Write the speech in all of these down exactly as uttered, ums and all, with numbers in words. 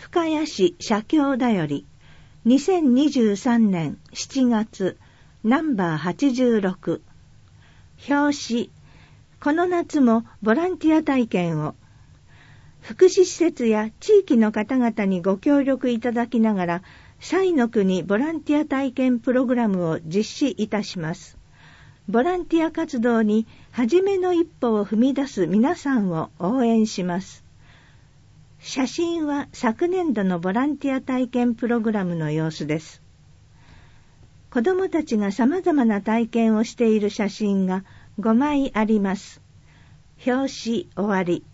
深谷市社協だよりにせんにじゅうさんねんしちがつナンバーはちじゅうろく表紙この夏もボランティア体験を福祉施設や地域の方々にご協力いただきながら彩の国ボランティア体験プログラムを実施いたします。ボランティア活動に初めの一歩を踏み出す皆さんを応援します。写真は昨年度のボランティア体験プログラムの様子です。子どもたちが様々な体験をしている写真がごまいあります。表紙終わり。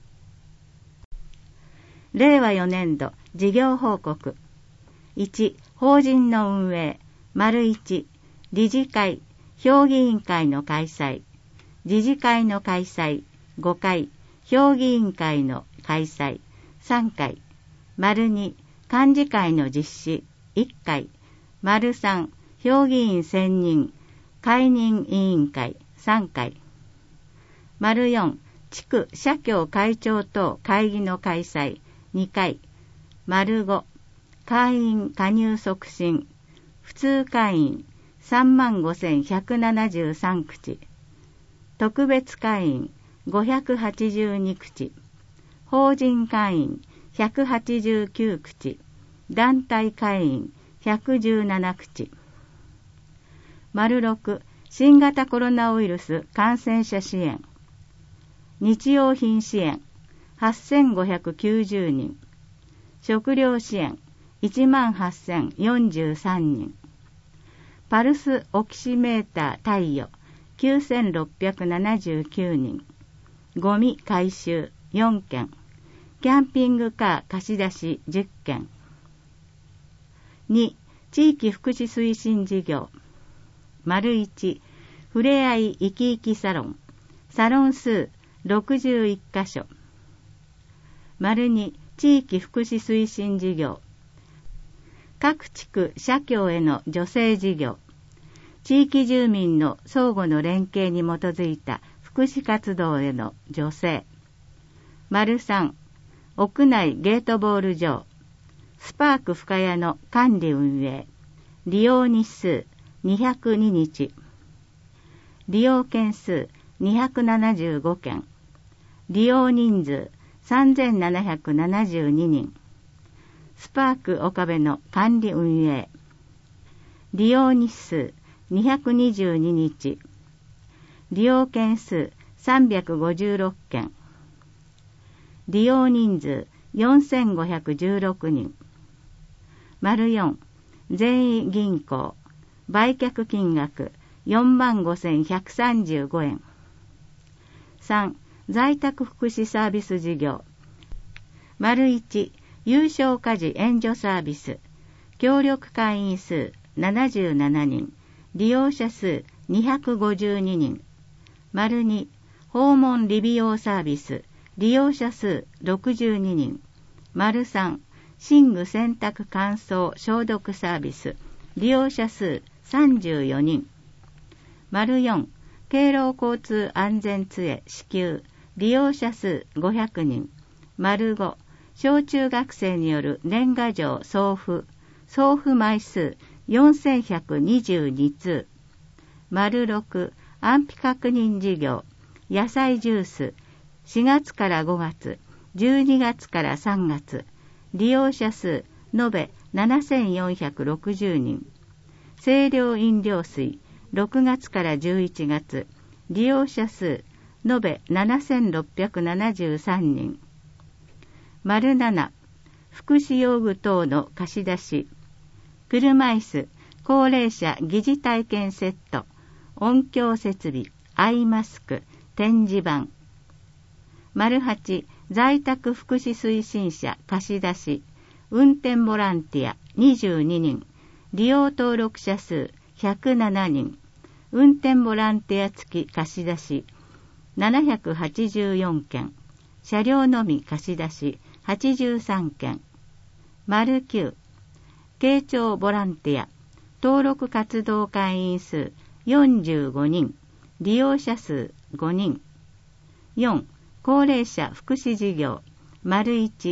れいわよねんど事業報告。いち. 法人の運営。丸いち. 理事会、評議員会の開催。理事会の開催。ごかい。評議員会の開催。さんかい。丸に. 幹事会の実施。いっかい。丸さん. 評議員選任。解任委員会。さんかい。丸よん. 地区社協会長等会議の開催。にかい。丸ご. 会員加入促進。普通会員 さんまんごせんひゃくななじゅうさん 口。特別会員ごひゃくはちじゅうに口。法人会員ひゃくはちじゅうきゅう口。団体会員ひゃくじゅうなな口。丸ろく. 新型コロナウイルス感染者支援。日用品支援はっせんごひゃくきゅうじゅうにん。食料支援いちまんはっせんよんじゅうさんにん。パルスオキシメーター貸与きゅうせんろっぴゃくななじゅうきゅうにん。ゴミ回収よんけん。キャンピングカー貸し出しじゅっけん。に. 地域福祉推進事業。丸いち. ふれあい生き生きサロン。サロン数ろくじゅういっかしょ。丸に. 地域福祉推進事業。各地区社協への助成事業。地域住民の相互の連携に基づいた福祉活動への助成。丸さん. 屋内ゲートボール場。スパーク深谷の管理運営。利用日数にひゃくににち。利用件数にひゃくななじゅうごけん。利用人数さんぜんななひゃくななじゅうににん。スパーク岡部の管理運営。利用日数にひゃくにじゅうににち。利用件数さんびゃくごじゅうろっけん。利用人数よんせんごひゃくじゅうろくにん。丸よん. 全員銀行。売却金額よんまんごせんひゃくさんじゅうごえん。さん. 在宅福祉サービス事業。丸いち. 有償家事援助サービス。協力会員数ななじゅうななにん。利用者数にひゃくごじゅうににん。丸に. 訪問理美容サービス。利用者数ろくじゅうににん。丸さん. 寝具洗濯乾燥消毒サービス。利用者数さんじゅうよにん。丸よん. 敬老交通安全杖支給。利用者数ごひゃくにん。丸ご. 小中学生による年賀状送付。送付枚数よんせんひゃくにじゅうにつう。丸ろく. 安否確認事業。野菜ジュース。しがつからごがつ、じゅうにがつからさんがつ。利用者数延べななせんよんひゃくろくじゅうにん。清涼飲料水ろくがつからじゅういちがつ。利用者数延べななせんろっぴゃくななじゅうさんにん。丸なな. 福祉用具等の貸し出し。車椅子、高齢者疑似体験セット。音響設備、アイマスク、展示板。丸はち. 在宅福祉推進車貸し出し。運転ボランティアにじゅうににん。利用登録者数ひゃくななにん。運転ボランティア付き貸し出しななひゃくはちじゅうよんけん。車両のみ貸し出しはちじゅうさんけん。丸きゅう. 慶長ボランティア。登録活動会員数よんじゅうごにん。利用者数ごにん。よん. 高齢者福祉事業。丸いち. 慶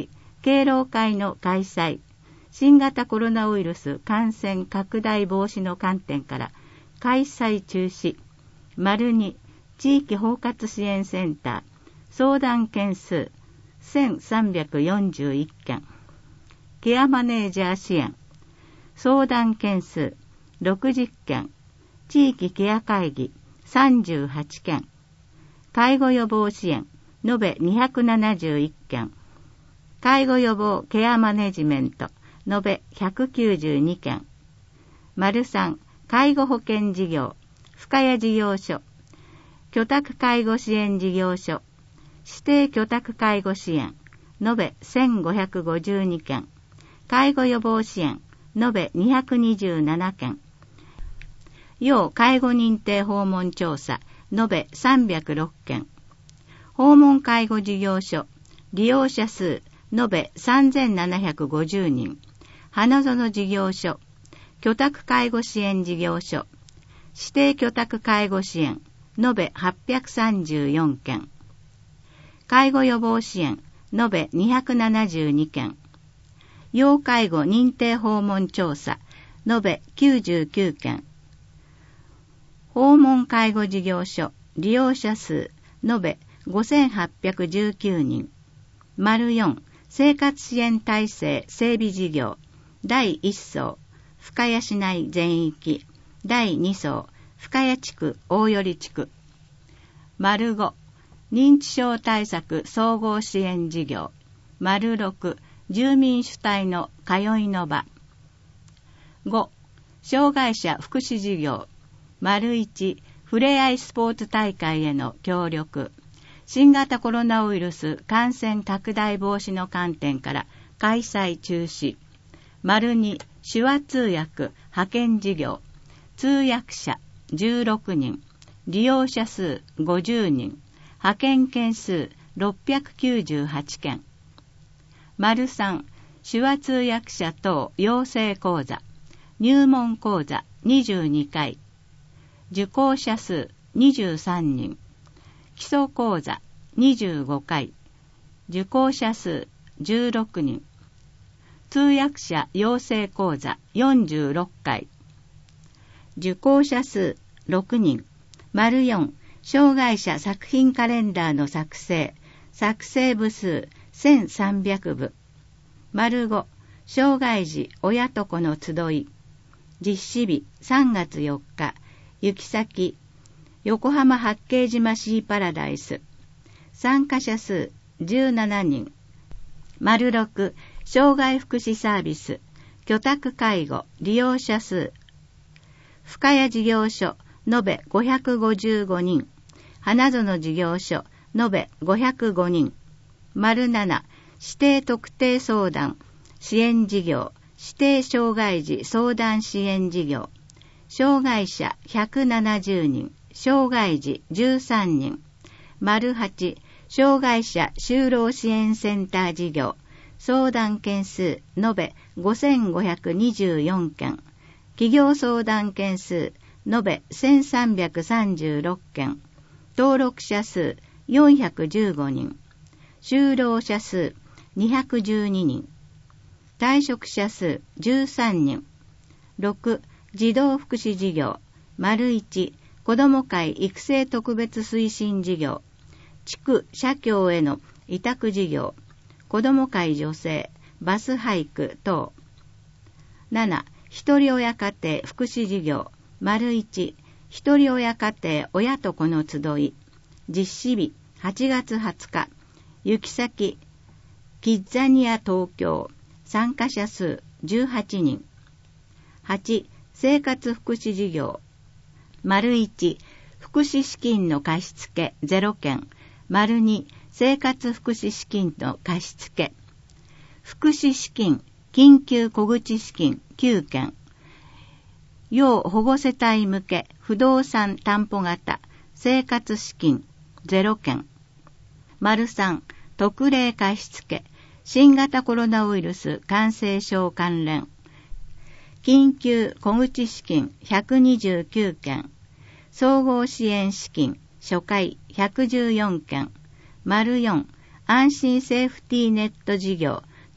敬老会の開催、新型コロナウイルス感染拡大防止の観点から開催中止。丸に、地域包括支援センター、相談件数せんさんびゃくよんじゅういっけん。ケアマネージャー支援、相談件数ろくじゅっけん。地域ケア会議さんじゅうはちけん。介護予防支援、延べにひゃくななじゅういっけん。介護予防ケアマネジメント、延べひゃくきゅうじゅうにけん。丸さん、介護保険事業、深谷事業所、居宅介護支援事業所、指定居宅介護支援、延べせんごひゃくごじゅうにけん。介護予防支援、延べにひゃくにじゅうななけん。要介護認定訪問調査、延べさんびゃくろっけん。訪問介護事業所、利用者数、延べさんぜんななひゃくごじゅうにん。花園事業所、居宅介護支援事業所、指定居宅介護支援、延べはっぴゃくさんじゅうよんけん。介護予防支援、延べにひゃくななじゅうにけん。要介護認定訪問調査、延べきゅうじゅうきゅうけん。訪問介護事業所、利用者数、延べごせんはっぴゃくじゅうきゅうにん。丸よん、生活支援体制整備事業、だいいっそう、深谷市内全域、だいにそう、深谷地区大寄地区。丸ご、認知症対策総合支援事業。丸ろく、住民主体の通いの場。ご、障害者福祉事業。丸いち、ふれあいスポーツ大会への協力。新型コロナウイルス感染拡大防止の観点から開催中止。丸に、手話通訳派遣事業。通訳者じゅうろくにん。利用者数ごじゅうにん。派遣件数ろっぴゃくきゅうじゅうはちけん。丸さん、手話通訳者等養成講座。入門講座にじゅうにかい。受講者数にじゅうさんにん。基礎講座にじゅうごかい。受講者数じゅうろくにん。通訳者養成講座よんじゅうろっかい。受講者数ろくにん。丸よん、障害者作品カレンダーの作成。作成部数せんさんびゃくぶ。丸ご、障害児親と子の集い。実施日さんがつよっか。行き先、横浜八景島シーパラダイス。参加者数じゅうななにん。丸ろく、障害福祉サービス、居宅介護、利用者数。深谷事業所、延べごひゃくごじゅうごにん。花園事業所、延べごひゃくごにん。丸なな、指定特定相談、支援事業、指定障害児相談支援事業。障害者ひゃくななじゅうにん、障害児じゅうさんにん。丸はち、障害者就労支援センター事業。相談件数延べごせんごひゃくにじゅうよんけん。企業相談件数延べせんさんびゃくさんじゅうろっけん。登録者数よんひゃくじゅうごにん。就労者数にひゃくじゅうににん。退職者数じゅうさんにん。ろく、児童福祉事業。丸いち、子ども会育成特別推進事業。地区社協への委託事業。子ども会女性、バスハイク等。なな、一人親家庭福祉事業。丸いち、一人親家庭親と子の集い。実施日はちがつはつか。行き先、キッザニア東京。参加者数じゅうはちにん。はち、生活福祉事業。丸いち、福祉資金の貸付ゼロけん。丸に、生活福祉資金の貸付。福祉資金、緊急小口資金きゅうけん。要保護世帯向け不動産担保型生活資金ゼロけん。丸さん、特例貸付。新型コロナウイルス感染症関連。緊急小口資金ひゃくにじゅうきゅうけん。総合支援資金初回ひゃくじゅうよんけん。丸よん、安心セーフティーネット事業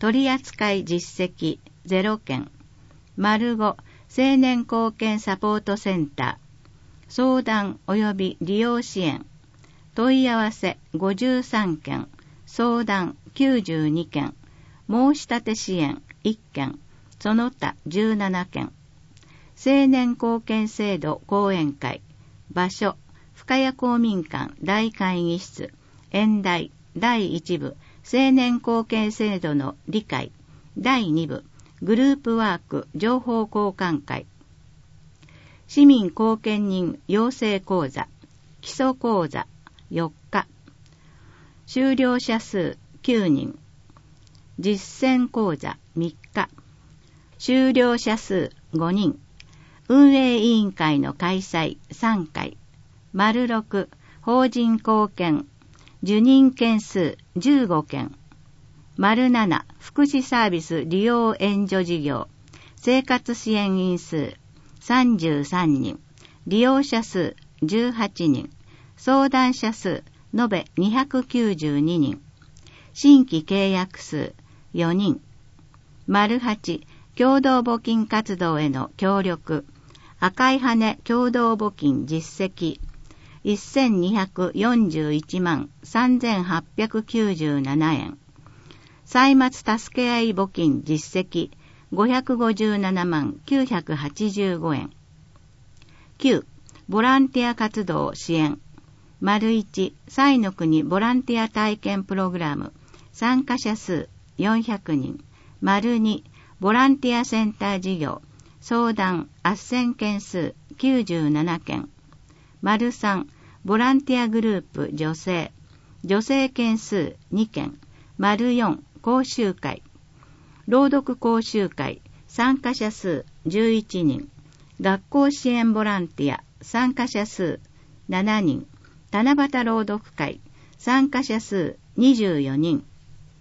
取扱実績ゼロけん。丸ご、青年貢献サポートセンター、相談及び利用支援、問い合わせごじゅうさんけん、相談きゅうじゅうにけん、申し立て支援いっけん、その他じゅうななけん。青年貢献制度講演会、場所、深谷公民館大会議室、演題だいいち部、青年貢献制度の理解、だいに部、グループワーク情報交換会、市民貢献人養成講座、基礎講座よっか、修了者数きゅうにん、実践講座みっか、修了者数ごにん、運営委員会の開催さんかい、丸ろく、法人貢献、受任件数じゅうごけん、丸なな、福祉サービス利用援助事業、生活支援員数さんじゅうさんにん、利用者数じゅうはちにん、相談者数延べにひゃくきゅうじゅうににん、新規契約数よにん、丸はち、共同募金活動への協力、赤い羽共同募金実績、せんにひゃくよんじゅういちまんさんぜんはっぴゃくきゅうじゅうななえん、歳末助け合い募金実績、ごひゃくごじゅうななまんきゅうひゃくはちじゅうごえん。きゅう、ボランティア活動支援。丸いち、彩の国ボランティア体験プログラム。参加者数よんひゃくにん。丸に、ボランティアセンター事業。相談斡旋件数きゅうじゅうななけん。丸さん、ボランティアグループ女性。女性件数にけん。丸よん、講習会。朗読講習会。参加者数じゅういちにん。学校支援ボランティア。参加者数しちにん。七夕朗読会。参加者数にじゅうよにん。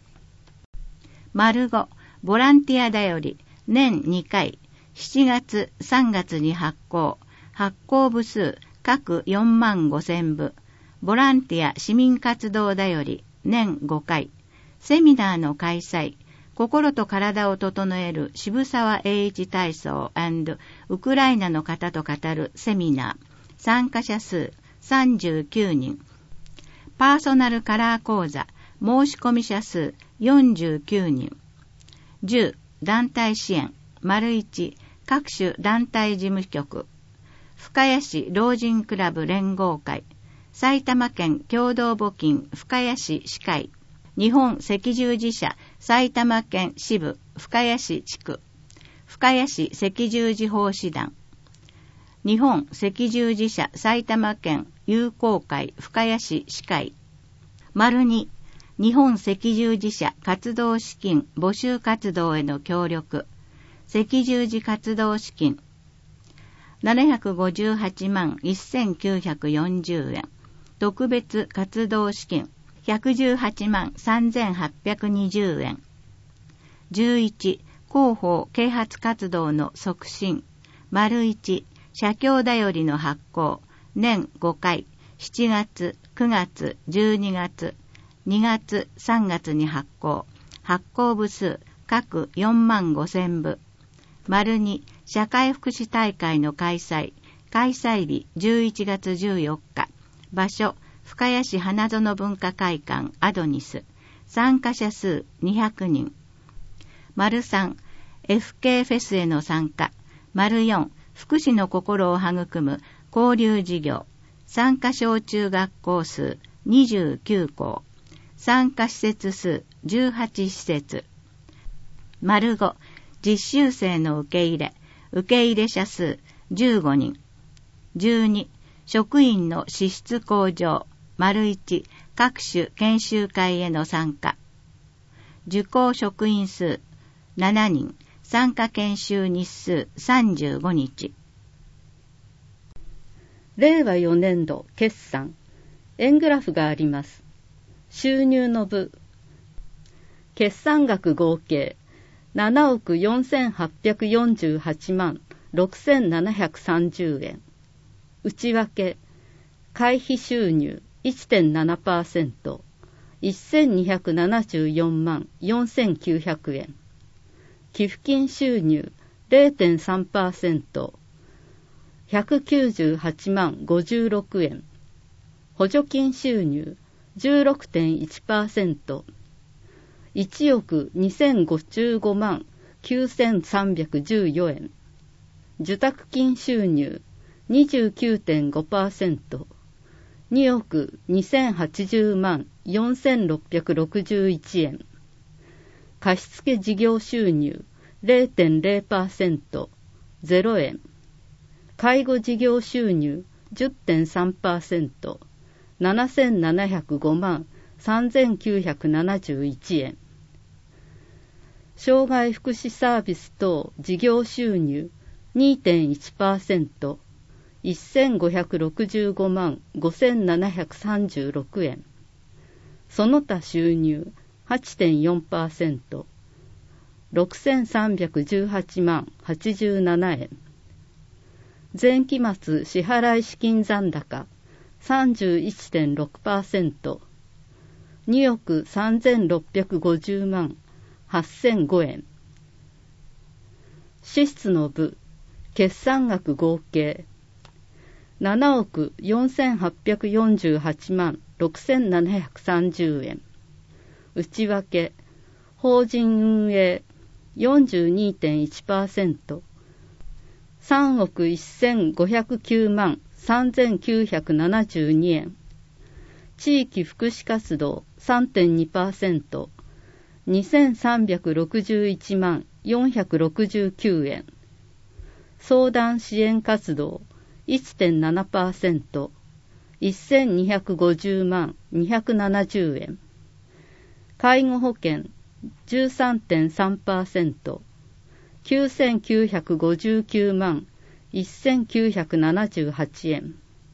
丸ご、ボランティアだより。年にかい。しちがつ、さんがつに発行。発行部数各よんまんごせんぶ。ボランティア市民活動だより。年ごかい。セミナーの開催。心と体を整える渋沢栄一体操&ウクライナの方と語るセミナー。参加者数さんじゅうきゅうにん。パーソナルカラー講座。申し込み者数よんじゅうきゅうにん。じゅう、団体支援。丸いち、各種団体事務局。深谷市老人クラブ連合会。埼玉県共同募金深谷市市会。日本赤十字社埼玉県支部深谷市地区。深谷市赤十字奉仕団。日本赤十字社埼玉県友好会深谷市市会。丸に、日本赤十字社活動資金募集活動への協力。赤十字活動資金ななひゃくごじゅうはちまんせんきゅうひゃくよんじゅうえん。特別活動資金ひゃくじゅうはちまんさんぜんはっぴゃくにじゅうえん。じゅういち、広報啓発活動の促進。丸いち、社協だよりの発行。年ごかい。しちがつ、くがつ、じゅうにがつ、にがつ、さんがつに発行。発行部数各よんまんごせんぶ。丸に、社会福祉大会の開催。開催日じゅういちがつじゅうよっか。場所、深谷市花園文化会館アドニス。参加者数にひゃくにん。丸さん、エフケー フェスへの参加。丸よん、福祉の心を育む交流事業。参加小中学校数にじゅうきゅうこう。参加施設数じゅうはちしせつ。丸ご、実習生の受け入れ。受け入れ者数じゅうごにん。じゅうに、職員の資質向上。丸いち、各種研修会への参加。受講職員数しちにん。参加研修日数さんじゅうごにち。 れいわよねんど決算。円グラフがあります。収入の部。決算額合計ななおくよんせんはっぴゃくよんじゅうはちまんろくせんななひゃくさんじゅうえん。内訳。会費収入 いちてんななパーセント。 せんにひゃくななじゅうよんまんよんせんきゅうひゃくえん。寄付金収入 ゼロてんさんパーセント、ひゃくきゅうじゅうはちまんごじゅうろくえん。補助金収入 じゅうろくてんいちパーセント、いちおくにせんごじゅうごまんきゅうせんさんびゃくじゅうよえん。受託金収入 にじゅうきゅうてんごパーセント、におくにせんはちじゅうまんよんせんろっぴゃくろくじゅういちえん。貸付事業収入 ゼロてんゼロパーセント、ゼロえん。介護事業収入 じゅってんさんパーセント、ななせんななひゃくごまんさんぜんきゅうひゃくななじゅういちえん。障害福祉サービス等事業収入 にてんいちパーセント、せんごひゃくろくじゅうごまんごせんななひゃくさんじゅうろくえん。その他収入 はちてんよんパーセント、ろくせんさんびゃくじゅうはちまんはちじゅうななえん。前期末支払資金残高 さんじゅういちてんろくパーセント、におくさんぜんろっぴゃくごじゅうまんはっせんごえん。支出の部、決算額合計ななおくよんせんはっぴゃくよんじゅうはちまんろくせんななひゃくさんじゅうえん。内訳、法人運営 よんじゅうにてんいちパーセント、さんおくせんごひゃくきゅうまんさんぜんきゅうひゃくななじゅうにえん。地域福祉活動 さんてんにパーセント、にせんさんびゃくろくじゅういちまんよんひゃくろくじゅうきゅうえん。相談支援活動 いってんななパーセント、せんにひゃくごじゅうまんにひゃくななじゅうえん。介護保険 じゅうさんてんさんパーセント、きゅうせんきゅうひゃくごじゅうきゅうまんせんきゅうひゃくななじゅうはちえん。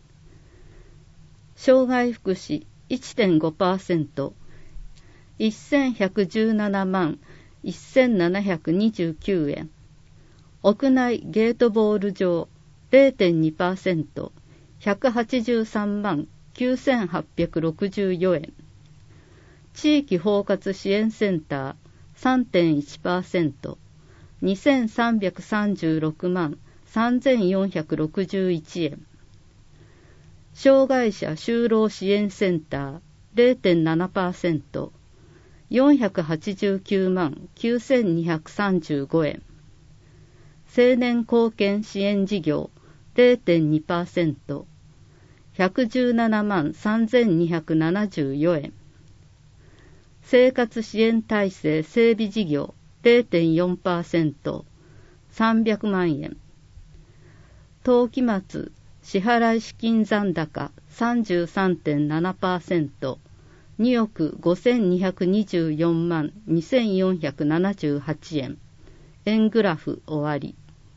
障害福祉 いってんごパーセント、せんひゃくじゅうななまんせんななひゃくにじゅうきゅうえん。屋内ゲートボール場 ゼロてんにパーセント、ひゃくはちじゅうさんまんきゅうせんはっぴゃくろくじゅうよえん。地域包括支援センター さんてんいちパーセント、にせんさんびゃくさんじゅうろくまんさんぜんよんひゃくろくじゅういちえん。障害者就労支援センター ゼロてんななパーセント、よんひゃくはちじゅうきゅうまんきゅうせんにひゃくさんじゅうごえん。青年貢献支援事業 ゼロてんにパーセント、ひゃくじゅうななまんさんぜんにひゃくななじゅうよえん。生活支援体制整備事業 ゼロてんよんパーセント、さんびゃくまんえん。当期末支払資金残高 さんじゅうさんてんななパーセント、におくごせんにひゃくにじゅうよんまんにせんよんひゃくななじゅうはちえん。円グラフ終わり。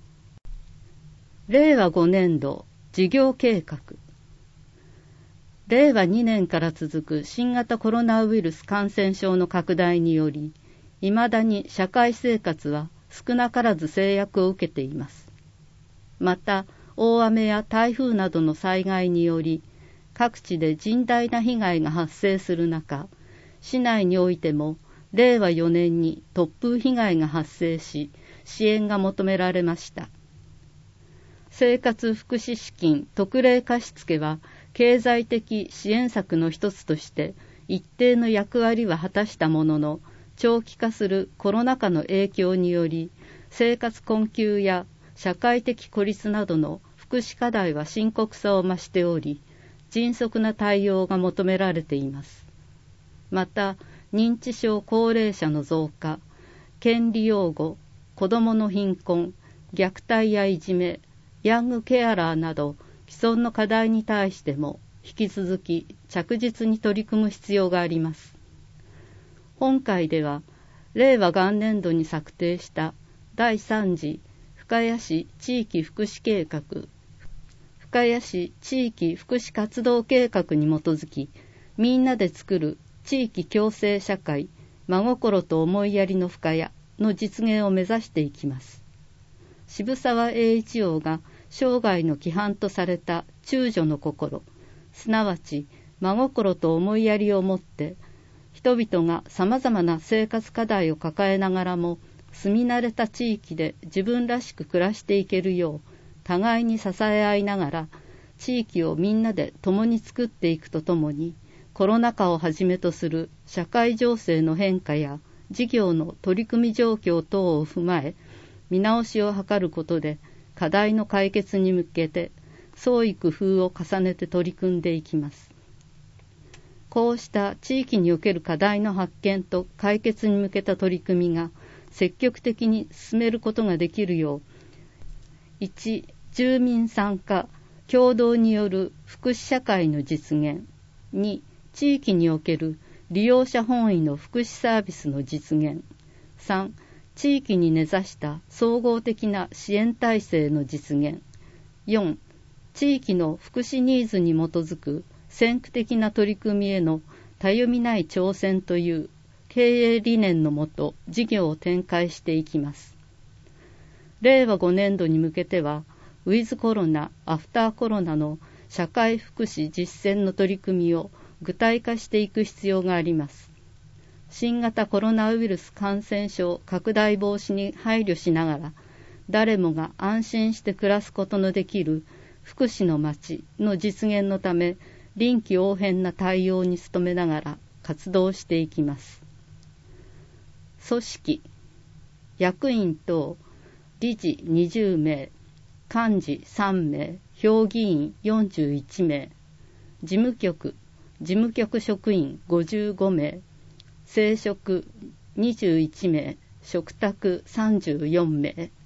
れいわごねんど事業計画。れいわにねんから続く新型コロナウイルス感染症の拡大により、いまだに社会生活は少なからず制約を受けています。また、大雨や台風などの災害により、各地で甚大な被害が発生する中、市内においてもれいわよねんに突風被害が発生し、支援が求められました。生活福祉資金特例貸付は経済的支援策の一つとして一定の役割は果たしたものの、長期化するコロナ禍の影響により生活困窮や社会的孤立などの福祉課題は深刻さを増しており、迅速な対応が求められています。また、認知症高齢者の増加、権利擁護、子どもの貧困、虐待やいじめ、ヤングケアラーなど既存の課題に対しても引き続き着実に取り組む必要があります。本会では、れいわ元年度に策定しただいさん次深谷市地域福祉計画、深谷市地域福祉活動計画に基づき、みんなで作る地域共生社会、真心と思いやりの深谷の実現を目指していきます。渋沢栄一郎が生涯の規範とされた中女の心、すなわち真心と思いやりをもって、 人々がさまざまな生活課題を抱えながらも住み慣れた地域で自分らしく暮らしていけるよう互いに支え合いながら地域をみんなで共に作っていくとともに、コロナ禍をはじめとする社会情勢の変化や事業の取り組み状況等を踏まえ見直しを図ることで課題の解決に向けて創意工夫を重ねて取り組んでいきます。こうした地域における課題の発見と解決に向けた取り組みが積極的に進めることができるよう、いち. 住民参加・協同による福祉社会の実現、に. 地域における利用者本位の福祉サービスの実現、さん. 地域に根ざした総合的な支援体制の実現、よん. 地域の福祉ニーズに基づく先駆的な取り組みへのたゆみない挑戦という経営理念のもと事業を展開していきます。れいわごねんどに向けては、ウィズコロナ・アフターコロナの社会福祉実践の取り組みを具体化していく必要があります。新型コロナウイルス感染症拡大防止に配慮しながら、誰もが安心して暮らすことのできる福祉の街の実現のため、臨機応変な対応に努めながら活動していきます。組織、役員等理事にじゅうめい、幹事さんめい、評議員よんじゅういちめい、事務局、事務局職員ごじゅうごめい、正職にじゅういちめい、嘱託さんじゅうよんめい。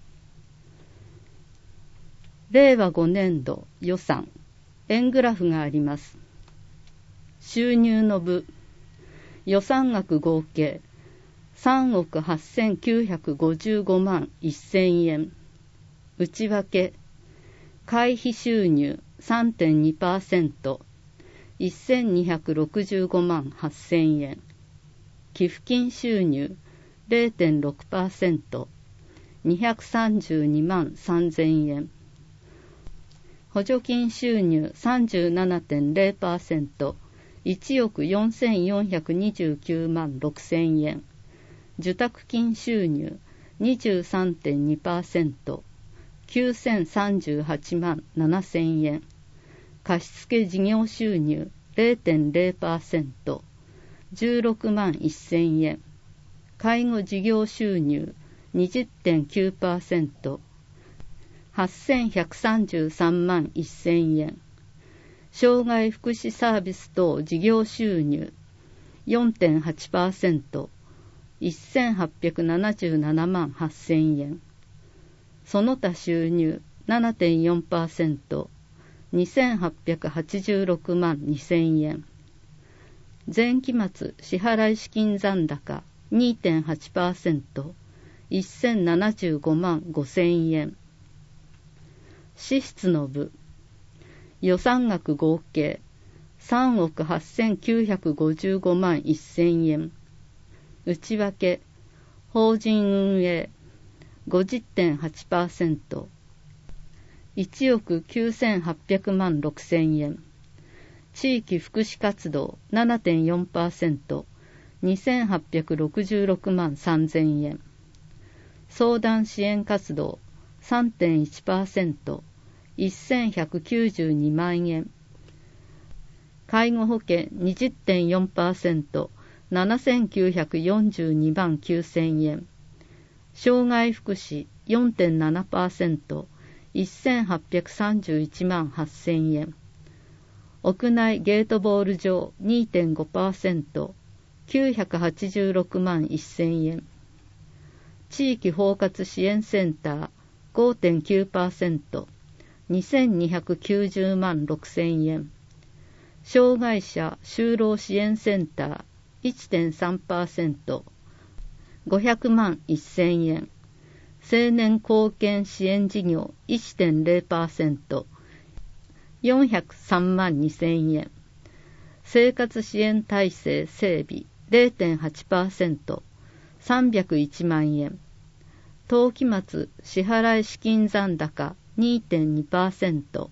れいわごねんど予算、円グラフがあります。収入の部、予算額合計さんおくはっせんきゅうひゃくごじゅうごまんせんえん。内訳、会費収入 さんてんにパーセント、せんにひゃくろくじゅうごまんはっせんえん。寄付金収入 れいてんろくパーセント、にひゃくさんじゅうにまんさんぜんえん。補助金収入 さんじゅうななてんれいパーセント、いちおくよんせんよんひゃくにじゅうきゅうまんろくせんえん。受託金収入 にじゅうさんてんにパーセント、きゅうせんさんじゅうはちまんななせんえん。貸付事業収入 れいてんれいパーセント、じゅうろくまんせんえん。介護事業収入 にじゅってんきゅうパーセント、はっせんひゃくさんじゅうさんまんせんえん。障害福祉サービス等事業収入 よんてんはちパーセント、せんはっぴゃくななじゅうななまんはっせんえん。その他収入 ななてんよんパーセント、にせんはっぴゃくはちじゅうろくまんにせんえん。前期末支払資金残高 にてんはちパーセント、せんななじゅうごまんごせんえん。支出の部、予算額合計さんおくはっせんきゅうひゃくごじゅうごまんせんえん。内訳、法人運営 ごじゅってんはちパーセント、いちおくきゅうせんはっぴゃくまんろくせんえん。地域福祉活動 ななてんよんパーセント、にせんはっぴゃくろくじゅうろくまんさんぜんえん。相談支援活動 さんてんいちパーセント、せんひゃくきゅうじゅうにまんえん。介護保険 にじゅってんよんパーセント、ななせんきゅうひゃくよんじゅうにまんきゅうせんえん。障害福祉 よんてんななパーセント、せんはっぴゃくさんじゅういちまんはっせんえん。屋内ゲートボール場 にてんごパーセント、きゅうひゃくはちじゅうろくまんせんえん。地域包括支援センター ごてんきゅうパーセント、にせんにひゃくきゅうじゅうまんろくせんえん。障害者就労支援センター いちてんさんパーセント、ごひゃくまんせんえん。青年貢献支援事業 いってんれいパーセント、よんひゃくさんまんにせんえん。生活支援体制整備 れいてんはちパーセント、さんびゃくいちまんえん。当期末支払資金残高 にてんにパーセント、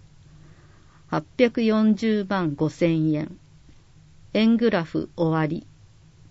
はっぴゃくよんじゅうまんごせんえん。円グラフ終わり。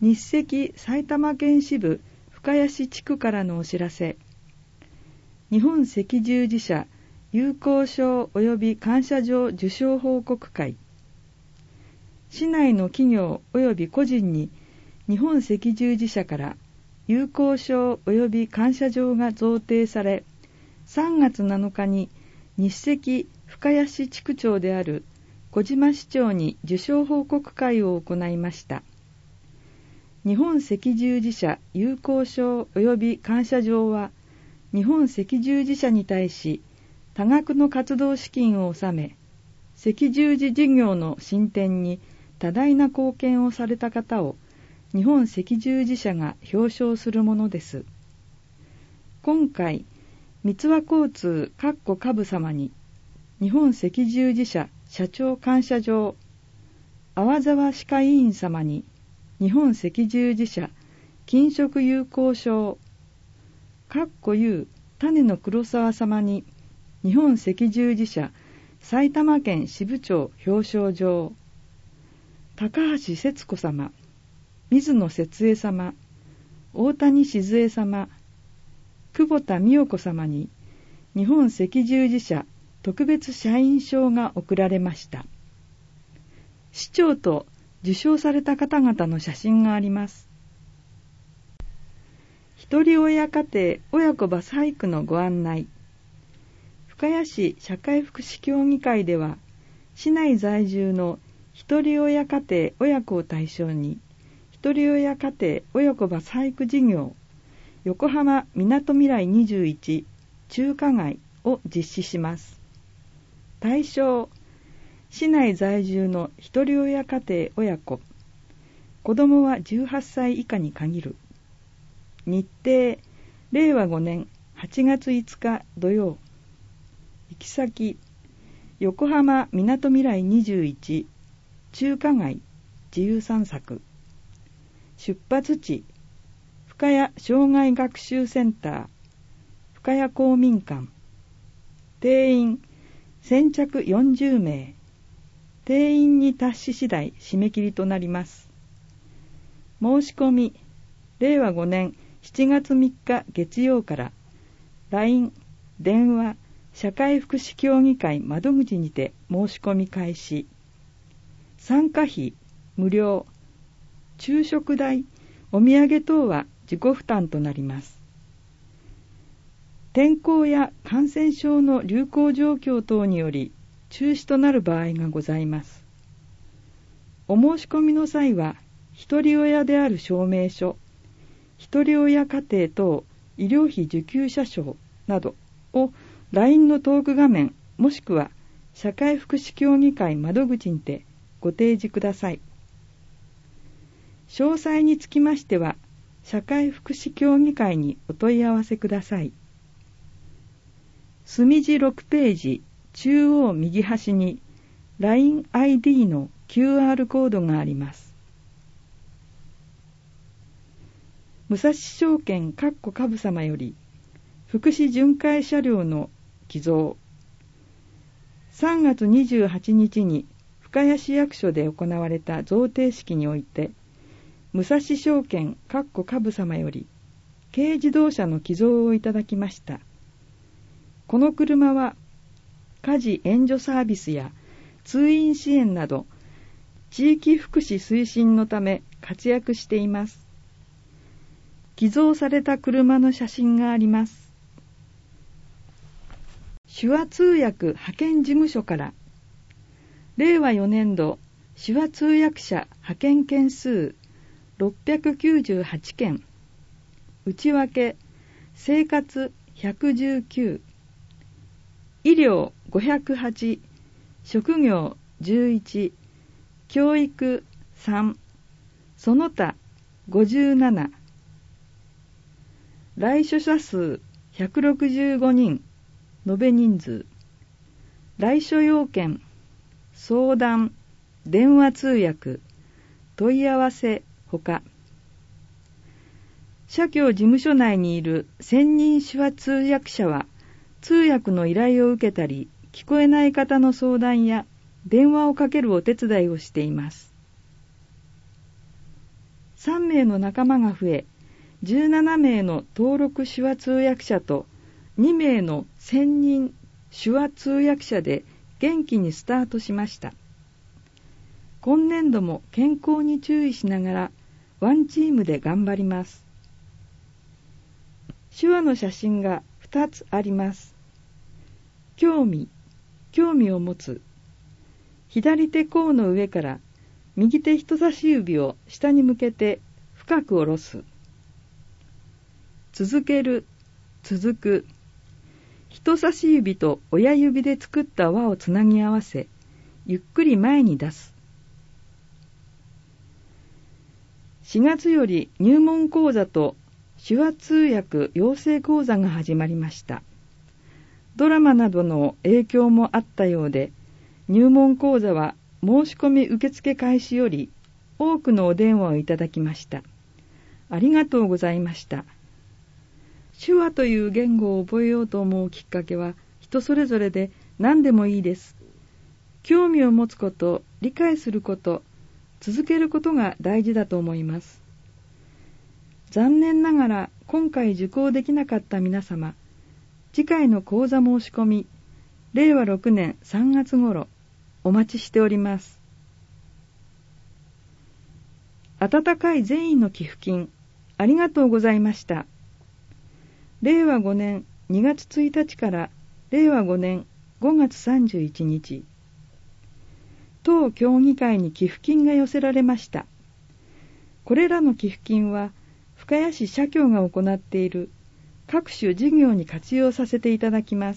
日赤埼玉県支部深谷市地区からのお知らせ。日本赤十字社友好賞及び感謝状受賞報告会。市内の企業及び個人に日本赤十字社から友好賞及び感謝状が贈呈され、さんがつなのかに日赤深谷市地区長である小島市長に受賞報告会を行いました。日本赤十字社友好賞及び感謝状は、日本赤十字社に対し多額の活動資金を納め、赤十字事業の進展に多大な貢献をされた方を日本赤十字社が表彰するものです。今回、三和交通かっこ下部様に日本赤十字社社長感謝状、粟沢歯科医院様に日本赤十字社金色友好賞、かっこゆう種の黒沢様に日本赤十字社埼玉県支部長表彰状、高橋節子様、水野節江様、大谷静江様、久保田美代子様に日本赤十字社特別社員証が贈られました。市長と受賞された方々の写真があります。ひとり親家庭親子バスハイクのご案内。深谷市社会福祉協議会では、市内在住のひとり親家庭親子を対象に、ひとり親家庭親子バスハイク事業、横浜みなとみらいにじゅういち中華街を実施します。対象、市内在住のひとり親家庭親子、子どもはじゅうはっさい以下に限る。日程、れいわごねんはちがついつか土曜。行き先、横浜みなとみらいにじゅういち中華街自由散策。出発地、深谷障害学習センター深谷公民館。定員先着よんじゅうめい。定員に達し次第締め切りとなります。申し込み、れいわごねんしちがつみっか月曜から ライン、電話、社会福祉協議会窓口にて申し込み開始。参加費無料。昼食代、お土産等は自己負担となります。天候や感染症の流行状況等により中止となる場合がございます。お申し込みの際は、ひとり親である証明書、ひとり親家庭等医療費受給者証などを ライン のトーク画面もしくは社会福祉協議会窓口にてご提示ください。詳細につきましては、社会福祉協議会にお問い合わせください。墨字ろくページ中央右端に ラインアイディー の キューアール コードがあります。武蔵証券かっこ下部様より福祉巡回車両の寄贈。さんがつにじゅうはちにちに深谷市役所で行われた贈呈式において、武蔵証券かっこ下部様より軽自動車の寄贈をいただきました。この車は家事援助サービスや通院支援など地域福祉推進のため活躍しています。寄贈された車の写真があります。手話通訳派遣事務所かられいわよねんど手話通訳者派遣件数ろっぴゃくきゅうじゅうはちけん、内訳生活ひゃくじゅうきゅう、医療ごひゃくはち、職業じゅういち、教育さん、その他ごじゅうなな、来所者数ひゃくろくじゅうごにん、延べ人数、来所要件、相談、電話通訳、問い合わせほか。社協事務所内にいる専任手話通訳者は、通訳の依頼を受けたり、聞こえない方の相談や電話をかけるお手伝いをしています。 さんめいの仲間が増え、じゅうななめいの登録手話通訳者とにめいの専任手話通訳者で元気にスタートしました。今年度も健康に注意しながらワンチームで頑張ります。手話の写真がふたつあります。興味、興味を持つ。左手甲の上から右手人差し指を下に向けて深く下ろす。続ける、続く。人差し指と親指で作った輪をつなぎ合わせ、ゆっくり前に出す。しがつより入門講座と手話通訳養成講座が始まりました。ドラマなどの影響もあったようで、入門講座は申し込み受付開始より多くのお電話をいただきました。ありがとうございました。手話という言語を覚えようと思うきっかけは人それぞれで何でもいいです。興味を持つこと、理解すること、続けることが大事だと思います。残念ながら今回受講できなかった皆様、次回の講座申し込み、れいわろくねんさんがつ頃お待ちしております。温かい善意の寄付金、ありがとうございました。れいわごねんにがつついたちかられいわごねんごがつさんじゅういちにち、当協議会に寄付金が寄せられました。これらの寄付金は、深谷市社協が行っている各種事業に活用させていただきます。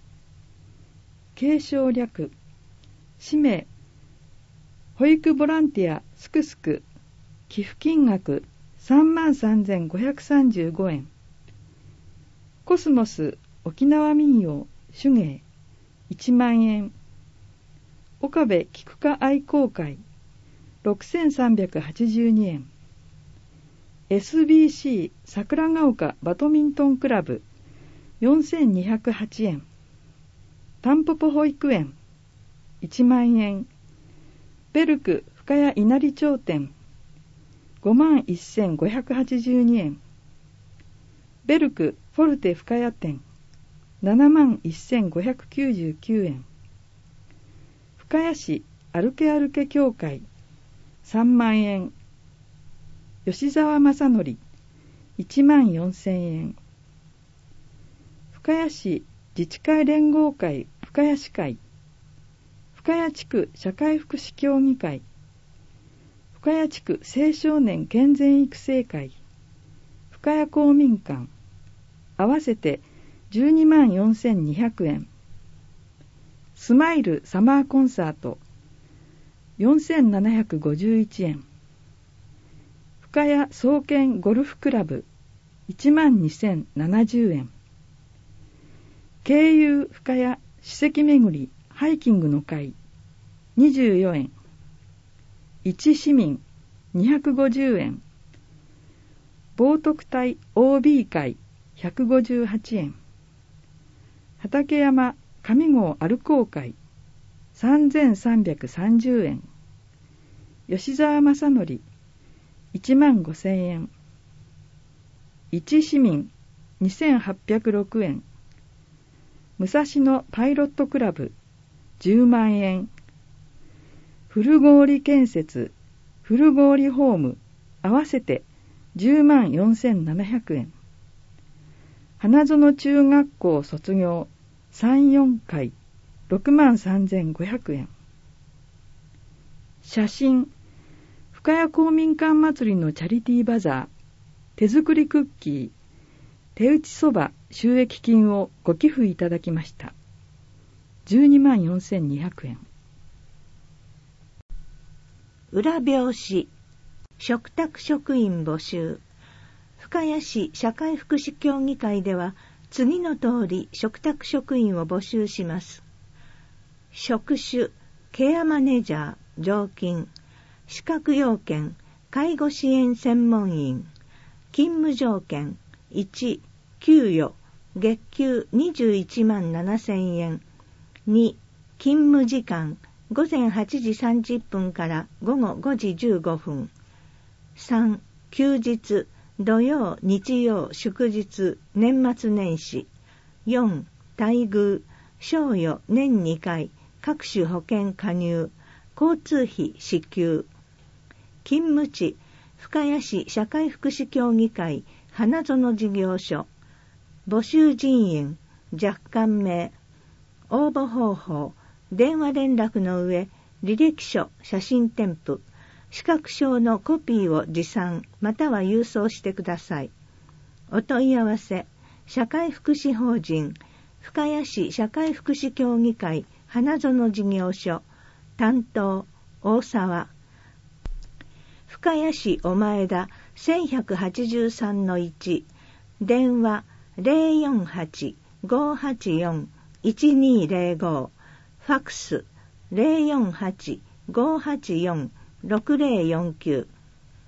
継承略、氏名、保育ボランティアすくすく、寄付金額さんまんさんぜんごひゃくさんじゅうごえん。コスモス沖縄民謡手芸いちまんえん。岡部菊花愛好会ろくせんさんびゃくはちじゅうにえん。エスビーシー 桜ヶ丘バドミントンクラブよんせんにひゃくはちえん。タンポポ保育園いちまんえん。ベルク深谷稲荷町店ごまんせんごひゃくはちじゅうにえん。ベルクフォルテ深谷店ななまんせんごひゃくきゅうじゅうきゅうえん。深谷市歩け歩け協会さんまんえん。吉沢正則いちまんよんせんえん。深谷市自治会連合会深谷市会深谷地区社会福祉協議会深谷地区青少年健全育成会深谷公民館合わせてじゅうにまんよんせんにひゃくえん。スマイルサマーコンサートよんせんななひゃくごじゅういちえん。深谷総研ゴルフクラブいちまんにせんななじゅうえん。京友深谷史跡巡りハイキングの会にじゅうよえん。一市民にひゃくごじゅうえん。冒徳隊 オービー 会ひゃくごじゅうはちえん。畠山上郷歩こう会さんぜんさんびゃくさんじゅうえん。吉沢正則いちまんごせんえん。一市民にせんはっぴゃくろくえん。武蔵野パイロットクラブじゅうまんえん。古郡建設古郡ホーム合わせてじゅうまんよんせんななひゃくえん。花園中学校卒業さんよんかいろくまんさんぜんごひゃくえん。写真深谷公民館祭りのチャリティーバザー手作りクッキー手打ちそば収益金をご寄付いただきました。じゅうにまんよんせんにひゃくえん。 裏表紙嘱託職員募集。深谷市社会福祉協議会では次の通り嘱託職員を募集します。職種ケアマネージャー常勤、資格要件介護支援専門員、勤務条件いち給与月給にじゅういちまんななせんえん、に勤務時間ごぜんはちじさんじゅっぷんからごごごじじゅうごふん、 さん、休日、土曜、日曜、祝日、年末年始。よん、待遇、賞与年にかい、各種保険加入、交通費支給。勤務地、深谷市社会福祉協議会花園事業所。募集人員、若干名。応募方法、電話連絡の上、履歴書、写真添付、資格証のコピーを持参または郵送してください。お問い合わせ、社会福祉法人深谷市社会福祉協議会花園事業所担当大沢、深谷市お前田 せんひゃくはちじゅうさんのいち、電話 ゼロよんはち ごーはちよん いちにーゼロご、ファックス ゼロよんはち ごーはちよん ろくゼロよんきゅう。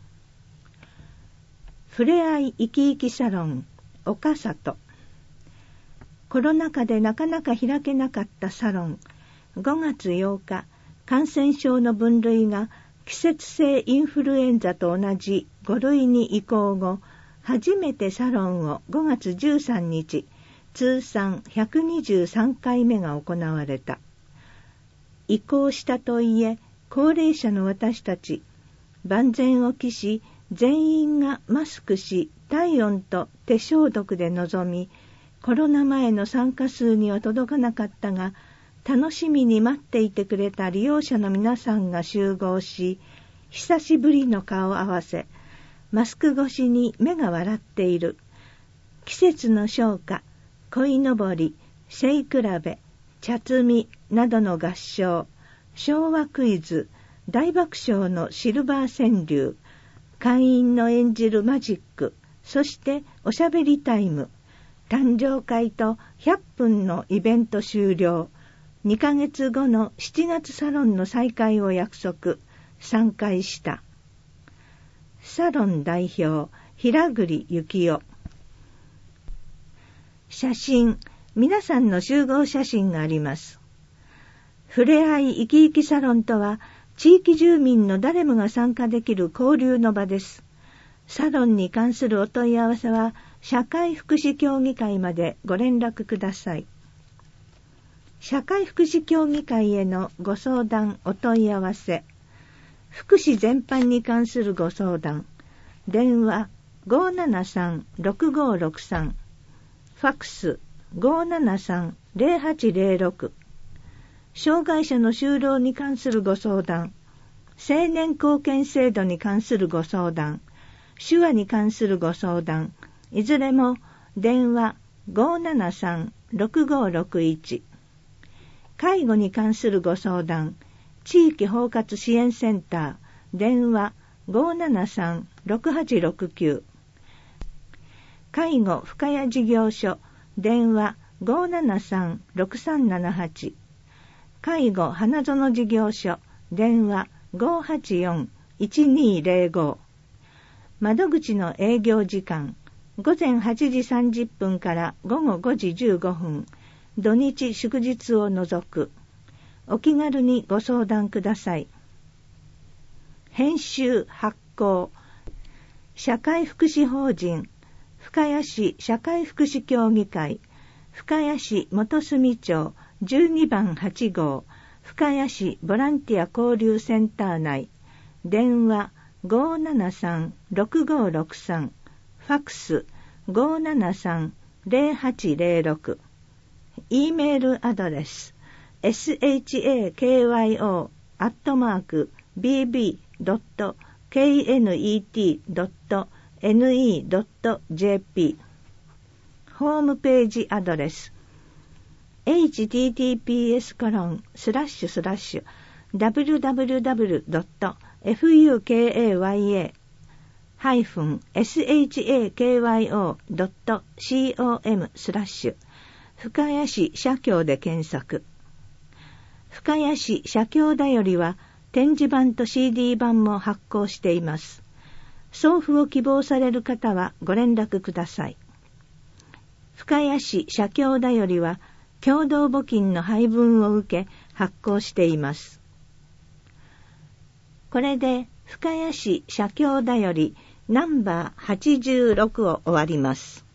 ふれあい生き生きサロン岡里。コロナ禍でなかなか開けなかったサロン、ごがつようか、感染症の分類が季節性インフルエンザと同じごるいに移行後、初めてサロンをごがつじゅうさんにち、通算ひゃくにじゅうさんかいめが行われた。移行したといえ、高齢者の私たち、万全を期し、全員がマスクし、体温と手消毒で臨み、コロナ前の参加数には届かなかったが、楽しみに待っていてくれた利用者の皆さんが集合し、久しぶりの顔合わせ、マスク越しに目が笑っている。季節の唱歌、鯉のぼり、背比べ、茶摘みなどの合唱、昭和クイズ、大爆笑のシルバー川柳、会員の演じるマジック、そしておしゃべりタイム、誕生会とひゃっぷんのイベント終了、にかげつごのしちがつサロンの再開を約束、参会した。サロン代表、平栗幸男。写真、皆さんの集合写真があります。ふれあい生き生きサロンとは、地域住民の誰もが参加できる交流の場です。サロンに関するお問い合わせは、社会福祉協議会までご連絡ください。社会福祉協議会へのご相談お問い合わせ、福祉全般に関するご相談、電話 ごーななさん ろくごーろくさん、ファックス ごーななさん ゼロはちゼロろく、障害者の就労に関するご相談、青年貢献制度に関するご相談、手話に関するご相談、いずれも電話 ごーななさん ろくごーろくいち、介護に関するご相談、地域包括支援センター、電話 ごーななさん ろくはちろくきゅう、介護深谷事業所、電話 ごーななさん ろくさんななはち、介護花園事業所、電話 ごーはちよん いちにーゼロご、窓口の営業時間、ごぜんはちじさんじゅっぷんからごごごじじゅうごふん、土日祝日を除く。お気軽にご相談ください。編集発行、社会福祉法人深谷市社会福祉協議会深谷市元住町じゅうにばんはちごう深谷市ボランティア交流センター内、電話 ごーななさん ろくごーろくさん、ファックス ごーななさん ゼロはちゼロろく、 E メールアドレス エスエイチエーケーワイオー アットマーク ビービー ドット ケーエヌイーティー ドット エヌイー ドット ジェーピー、 ホームページアドレス エイチティーティーピーエスコロンスラッシュスラッシュ ダブリューダブリューダブリュー ドット エフユーケーエーワイエー ハイフン エスエイチエーケーワイオー ドット コム スラッシュ深谷市社協で検索。深谷市社協だよりは展示版と シーディー 版も発行しています。送付を希望される方はご連絡ください。深谷市社協だよりは共同募金の配分を受け発行しています。これで深谷市社協だよりナンバーはちじゅうろくを終わります。